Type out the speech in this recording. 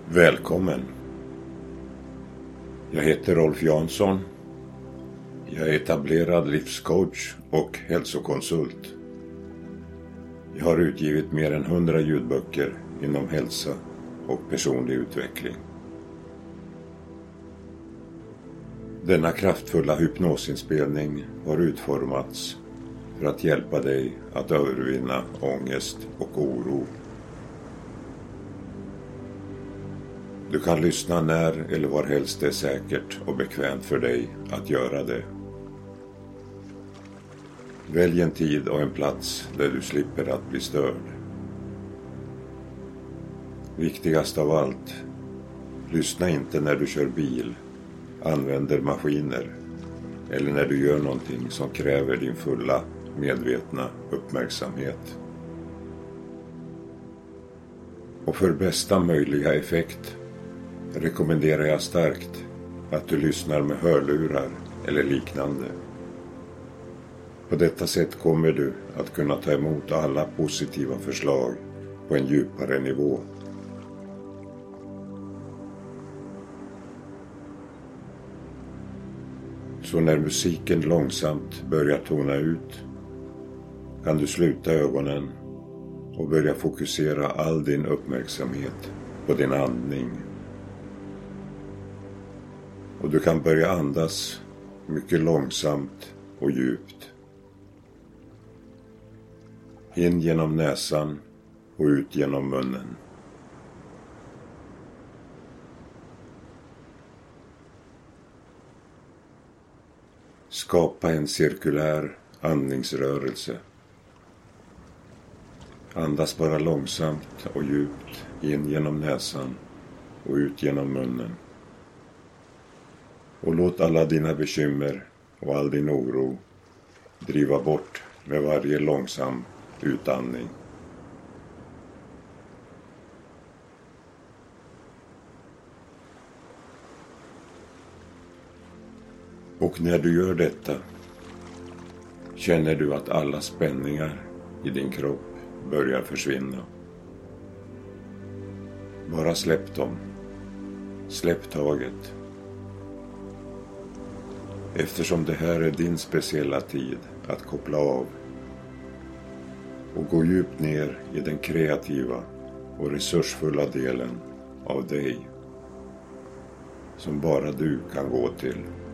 Välkommen! Jag heter Rolf Jansson. Jag är etablerad livscoach och hälsokonsult. Jag har utgivit mer än 100 ljudböcker inom hälsa och personlig utveckling. Denna kraftfulla hypnosinspelning har utformats för att hjälpa dig att övervinna ångest och oro. Du kan lyssna när eller var helst det är säkert och bekvämt för dig att göra det. Välj en tid och en plats där du slipper att bli störd. Viktigast av allt, lyssna inte när du kör bil, använder maskiner eller när du gör någonting som kräver din fulla, medvetna uppmärksamhet. Och för bästa möjliga effekt rekommenderar jag starkt att du lyssnar med hörlurar eller liknande. På detta sätt kommer du att kunna ta emot alla positiva förslag på en djupare nivå. Så när musiken långsamt börjar tona ut kan du sluta ögonen och börja fokusera all din uppmärksamhet på din andning. Och du kan börja andas mycket långsamt och djupt. In genom näsan och ut genom munnen. Skapa en cirkulär andningsrörelse. Andas bara långsamt och djupt in genom näsan och ut genom munnen. Och låt alla dina bekymmer och all din oro driva bort med varje långsam utandning. Och när du gör detta känner du att alla spänningar i din kropp börjar försvinna. Bara släpp dem. Släpp taget. Eftersom det här är din speciella tid att koppla av och gå djupt ner i den kreativa och resursfulla delen av dig som bara du kan gå till.